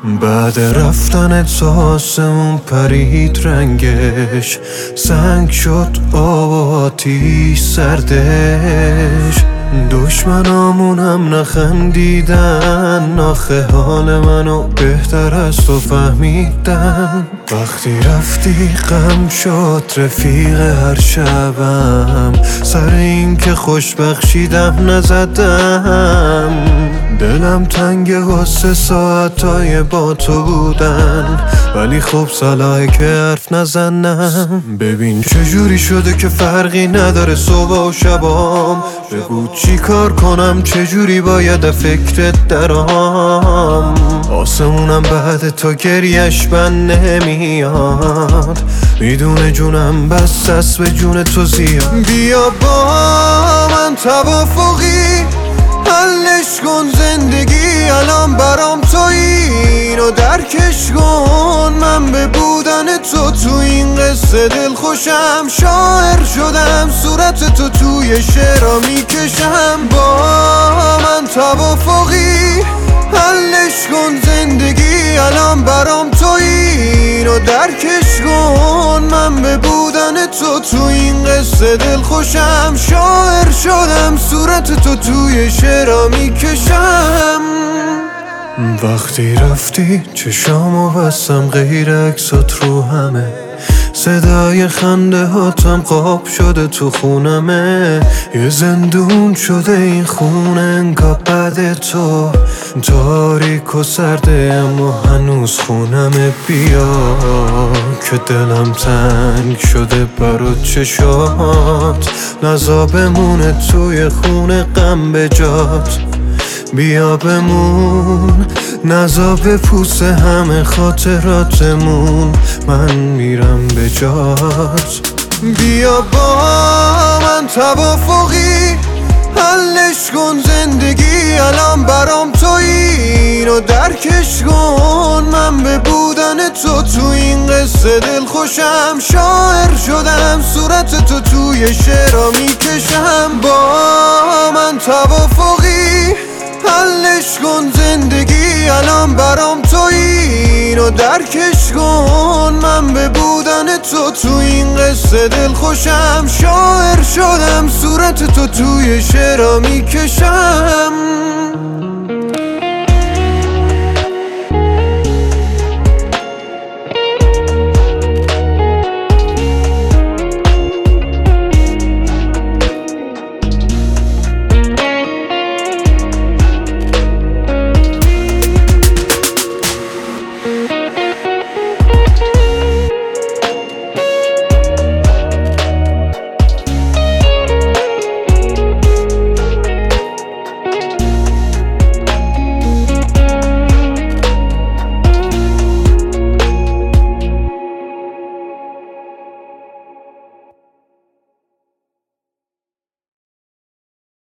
بعد رفتن تو آسمون پرید رنگش، سنگ شد آب و آتیش سردش. دشمنامونم نخندیدن، آخه حال منو بهتر از تو فهمیدن. وقتی رفتی غم شد رفیق هر شبم، سر این که خوش بخشیدم نزدم. دلم تنگ واسه ساعتای با تو بودن، ولی خب صلاحه که حرف نزنم. ببین چجوری شده که فرقی نداره صبح و شبام. بگو چی کار کنم، چجوری باید فکرت درام. آسمونم بعد تو گریش بند نمیاد، میدونه جونم بس دست به جون تو زیاد. بیا با من توافقی حلش کن، زندگی الان برام تویی، اینو درکش کن. من به بودن تو این قصه دل خوشم، شاعر شدم صورت تو توی شعرها میکشم. با من توافقی حلش کن، زندگی الان برام تویی، اینو درکش کن. من به بودن تو این قصه دل خوشم، شاعر شدم صورت تو توی شعرها میکشم. وقتی رفتی چشامو بستم، غیر عکسات رو همه، صدای خنده هاتم قاب شده تو خونمه. یه زندون شده این خونه انگار بعد تو، تاریک و سرده اما هنوز خونمه. بیا که دلم تنگ شده برات چشات، نزا بمونه توی خونه غم به جات. بیا بمون نزا بپوسه همه خاطراتمون، من میرم به جات. بیا با من توافقی حلش کن، زندگی الان برام تویی، اینو درکش کن. من به بودن تو این قصه دل خوشم، شاعر شدم صورت تو توی شعرها میکشم. با من توافقی حلش کن، زندگی الان برام تویی، اینو درکش کن. من به بودن تو این قصه دل خوشم، شاعر شدم صورت تو توی شعرها میکشم.